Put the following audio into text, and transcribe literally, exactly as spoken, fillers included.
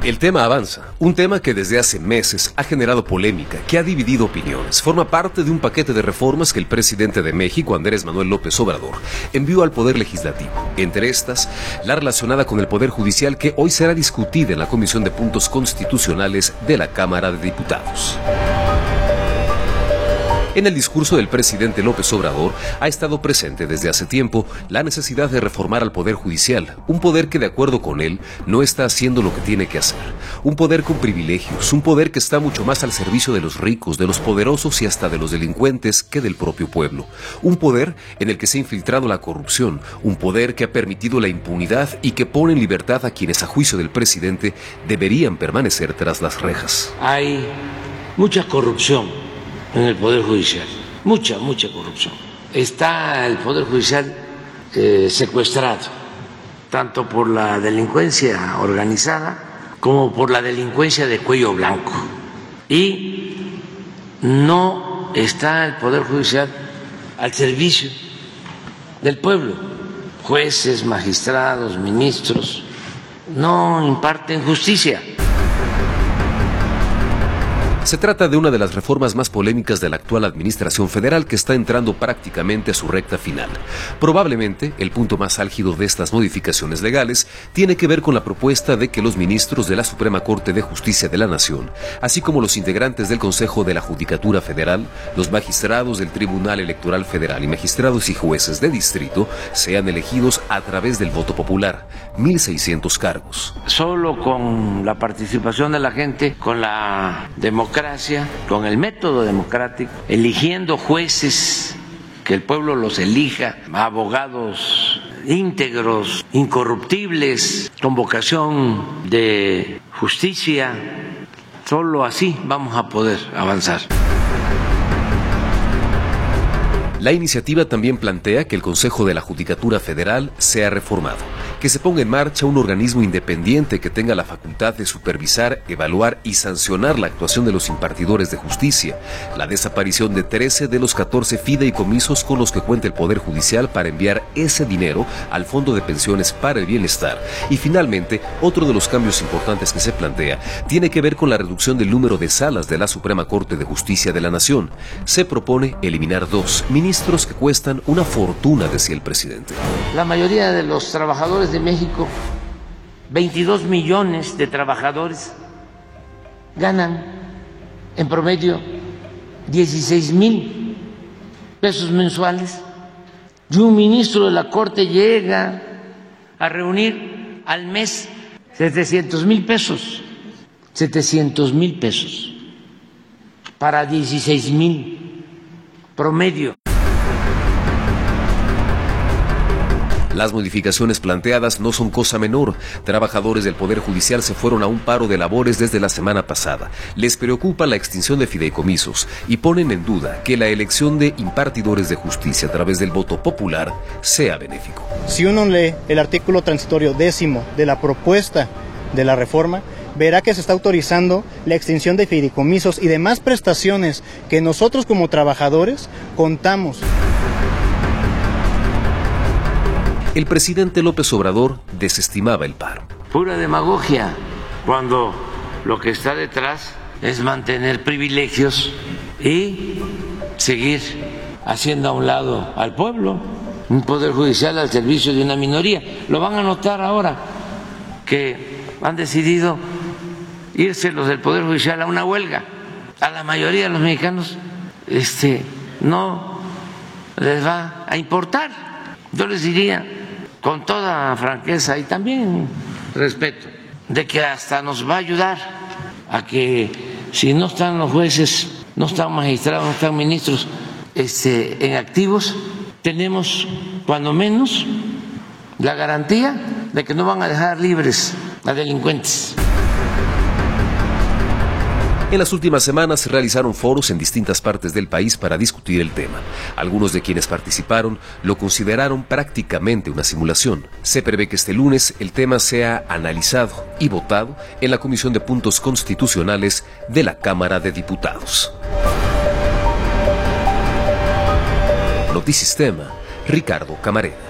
El tema avanza, un tema que desde hace meses ha generado polémica, que ha dividido opiniones. Forma parte de un paquete de reformas que el presidente de México, Andrés Manuel López Obrador, envió al Poder Legislativo. Entre estas, la relacionada con el Poder Judicial, que hoy será discutida en la Comisión de Puntos Constitucionales de la Cámara de Diputados. En el discurso del presidente López Obrador ha estado presente desde hace tiempo la necesidad de reformar al Poder Judicial, un poder que de acuerdo con él no está haciendo lo que tiene que hacer, un poder con privilegios, un poder que está mucho más al servicio de los ricos, de los poderosos y hasta de los delincuentes que del propio pueblo, un poder en el que se ha infiltrado la corrupción, un poder que ha permitido la impunidad y que pone en libertad a quienes a juicio del presidente deberían permanecer tras las rejas. Hay mucha corrupción en el Poder Judicial, mucha, mucha corrupción. Está el Poder Judicial eh, secuestrado, tanto por la delincuencia organizada como por la delincuencia de cuello blanco. Y no está el Poder Judicial al servicio del pueblo. Jueces, magistrados, ministros no imparten justicia. Se trata de una de las reformas más polémicas de la actual administración federal, que está entrando prácticamente a su recta final. Probablemente el punto más álgido de estas modificaciones legales tiene que ver con la propuesta de que los ministros de la Suprema Corte de Justicia de la Nación, así como los integrantes del Consejo de la Judicatura Federal, los magistrados del Tribunal Electoral Federal y magistrados y jueces de distrito, sean elegidos a través del voto popular, mil seiscientos cargos. Solo con la participación de la gente, con la democracia, con el método democrático, eligiendo jueces, que el pueblo los elija, abogados íntegros, incorruptibles, con vocación de justicia, solo así vamos a poder avanzar. La iniciativa también plantea que el Consejo de la Judicatura Federal sea reformado, que se ponga en marcha un organismo independiente que tenga la facultad de supervisar, evaluar y sancionar la actuación de los impartidores de justicia, la desaparición de trece de los catorce fideicomisos con los que cuenta el Poder Judicial para enviar ese dinero al Fondo de Pensiones para el Bienestar. Y finalmente, otro de los cambios importantes que se plantea tiene que ver con la reducción del número de salas de la Suprema Corte de Justicia de la Nación. Se propone eliminar dos ministros que cuestan una fortuna, decía el presidente. La mayoría de los trabajadores de México, veintidós millones de trabajadores, ganan en promedio dieciséis mil pesos mensuales, y un ministro de la Corte llega a reunir al mes setecientos mil pesos, setecientos mil pesos para dieciséis mil promedio. Las modificaciones planteadas no son cosa menor. Trabajadores del Poder Judicial se fueron a un paro de labores desde la semana pasada. Les preocupa la extinción de fideicomisos y ponen en duda que la elección de impartidores de justicia a través del voto popular sea benéfico. Si uno lee el artículo transitorio décimo de la propuesta de la reforma, verá que se está autorizando la extinción de fideicomisos y demás prestaciones que nosotros como trabajadores contamos. El presidente López Obrador desestimaba el paro. Pura demagogia, cuando lo que está detrás es mantener privilegios y seguir haciendo a un lado al pueblo, un poder judicial al servicio de una minoría. Lo van a notar ahora que han decidido irse los del Poder Judicial a una huelga. A la mayoría de los mexicanos este, no les va a importar. Yo les diría con toda franqueza y también respeto, de que hasta nos va a ayudar a que si no están los jueces, no están magistrados, no están ministros este, en activos, tenemos cuando menos la garantía de que no van a dejar libres a delincuentes. En las últimas semanas se realizaron foros en distintas partes del país para discutir el tema. Algunos de quienes participaron lo consideraron prácticamente una simulación. Se prevé que este lunes el tema sea analizado y votado en la Comisión de Puntos Constitucionales de la Cámara de Diputados. Notisistema, Ricardo Camarena.